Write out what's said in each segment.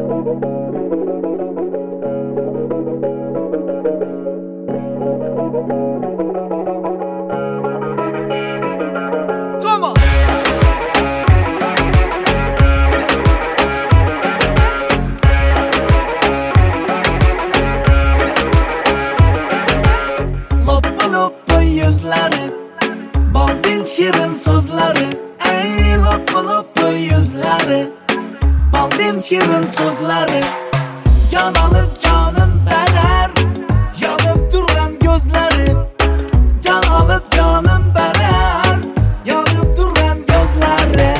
Shirin so'zlari, ey lop-lop yuzlari, baldin shirin so'zlari, jon olib jonin berar, yonib turgan ko'zlari, jon olib jonin berar, yonib turgan ko'zlari.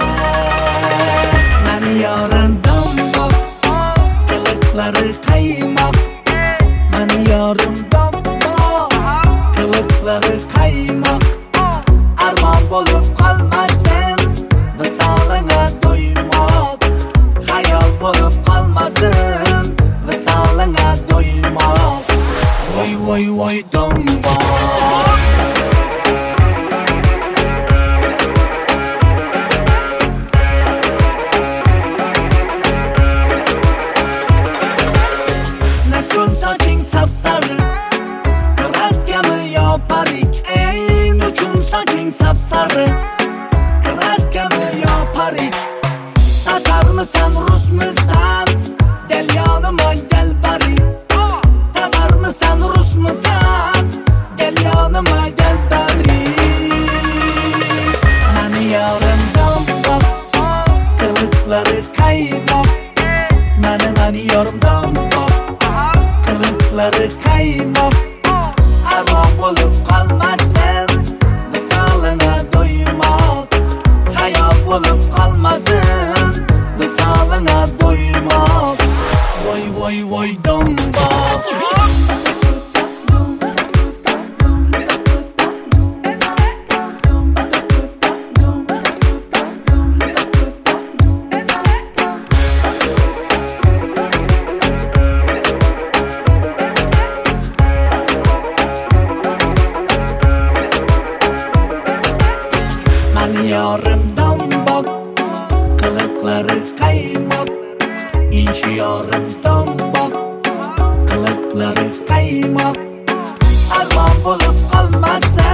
Meni yorim domboq, qiliqlari qaymoq, meni yorim domboq, qiliqlari qaymoq. Armon bo'lib qolmasin, visolingga to'ymoq. Hayol bo'lib qolmasin, visolingga to'ymoq. Voy voy voy domboq. Nechun soching sapsari, kraskami yo parik, ey nechun soching sapsari, kraskami yo parik. Tatarmisan, rusmisan, del yonima gel barik. Tatarmisan, rusmisan, del yonima gel barik. Meni yorim domboq, qiliqlari qaymoq. Meni yorim domboq, qiliqlari qaymoq. Armon bo'lib qolmasin, visolingga to'ymoq. Hayot bo'lib qolmasin, visolingga to'ymoq. Voy voy voy domboq. Meni yorim domboq, qiliqlari qaymoq. Inchi yorim domboq, qiliqlari qaymoq. Armon bo'lib qolmasin,